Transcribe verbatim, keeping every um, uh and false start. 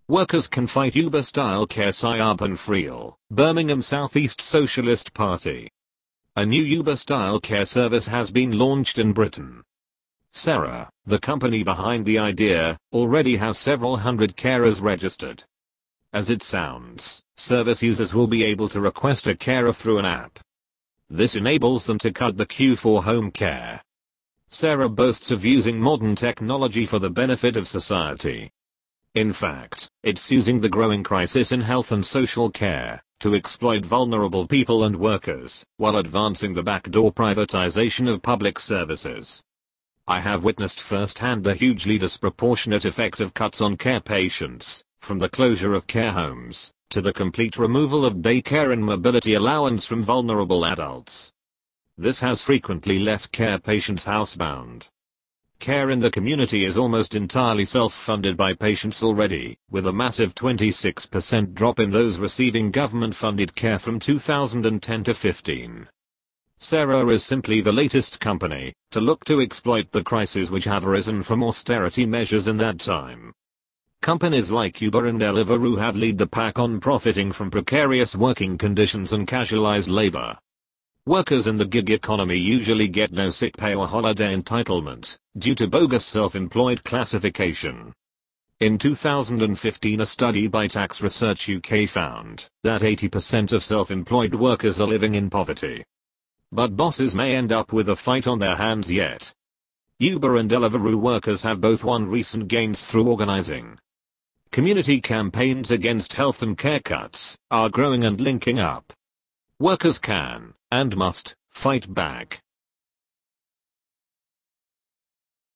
Workers can fight Uber-style care psyop and Freel, Birmingham Southeast Socialist Party. A new Uber-style care service has been launched in Britain. Sera, the company behind the idea, already has several hundred carers registered. As it sounds, service users will be able to request a carer through an app. This enables them to cut the queue for home care. Sera boasts of using modern technology for the benefit of society. In fact, it's using the growing crisis in health and social care to exploit vulnerable people and workers, while advancing the backdoor privatization of public services. I have witnessed firsthand the hugely disproportionate effect of cuts on care patients, from the closure of care homes, to the complete removal of daycare and mobility allowance from vulnerable adults. This has frequently left care patients housebound. Care in the community is almost entirely self-funded by patients already, with a massive twenty-six percent drop in those receiving government-funded care from two thousand ten to fifteen. Sera is simply the latest company to look to exploit the crises which have arisen from austerity measures in that time. Companies like Uber and Deliveroo have led the pack on profiting from precarious working conditions and casualized labor. Workers in the gig economy usually get no sick pay or holiday entitlement, due to bogus self-employed classification. In two thousand fifteen, a study by Tax Research U K found that eighty percent of self-employed workers are living in poverty. But bosses may end up with a fight on their hands yet. Uber and Deliveroo workers have both won recent gains through organizing. Community campaigns against health and care cuts are growing and linking up. Workers can, and must, fight back.